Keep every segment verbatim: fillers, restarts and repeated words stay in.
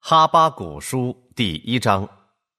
哈巴谷书第一章。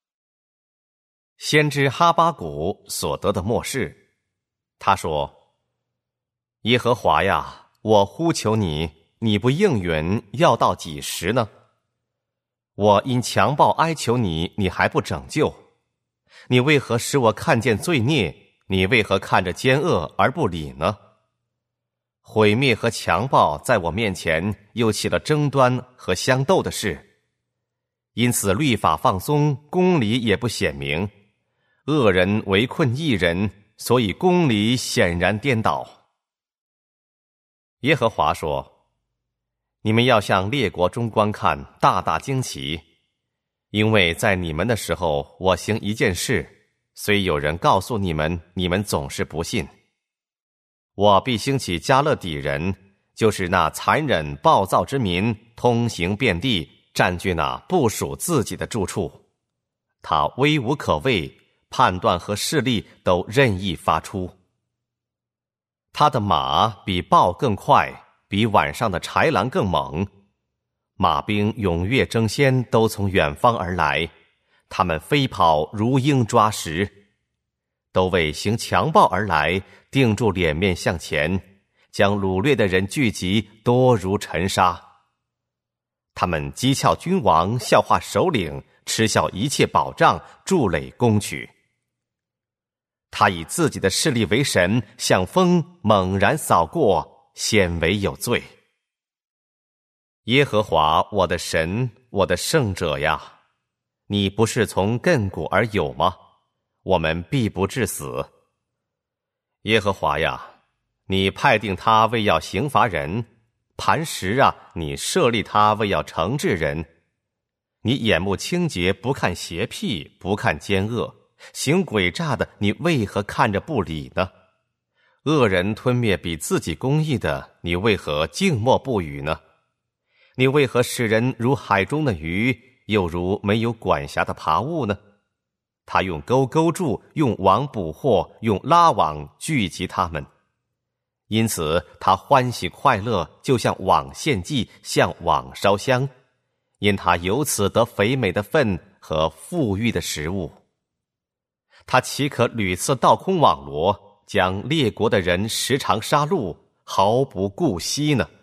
先知哈巴谷所得的默示，他说：耶和华呀，我呼求你，你不应允，要到几时呢？我因强暴哀求你，你还不拯救。你为何使我看见罪孽？你为何看着奸恶而不理呢？毁灭和强暴在我面前又起了争端和相斗的事，因此律法放松，公理也不显明，恶人围困义人，所以公理显然颠倒。耶和华说：你们要向列国中观看，大大惊奇，因为在你们的时候，我行一件事，虽有人告诉你们，你们总是不信。我必兴起迦勒底人，就是那残忍暴躁之民，通行遍地，占据那不属自己的住处。他威无可畏，判断和势力都任意发出。他的马比豹更快，比晚上的豺狼更猛。马兵踊跃争先，都从远方而来，他们飞跑如鹰抓食，都为行强暴而来，定住脸面向前，将掳掠的人聚集，多如尘沙。他们讥诮君王，笑话首领，嗤笑一切保障，筑垒攻取。他以自己的势力为神，像风猛然扫过，显为有罪。耶和华我的神，我的圣者呀，你不是从亘古而有吗？我们必不致死。耶和华呀，你派定他为要刑罚人，磐石啊，你设立他为要惩治人。你眼目清洁，不看邪僻，不看奸恶，行诡诈的，你为何看着不理呢？恶人吞灭比自己公义的，你为何静默不语呢？你为何使人如海中的鱼，又如没有管辖的爬物呢？他用钩勾住，用网捕获，用拉网聚集他们。因此他欢喜快乐，就像网献祭，像网烧香，因他由此得肥美的分和富裕的食物。他岂可屡次倒空网罗，将列国的人时常杀戮，毫不顾惜呢？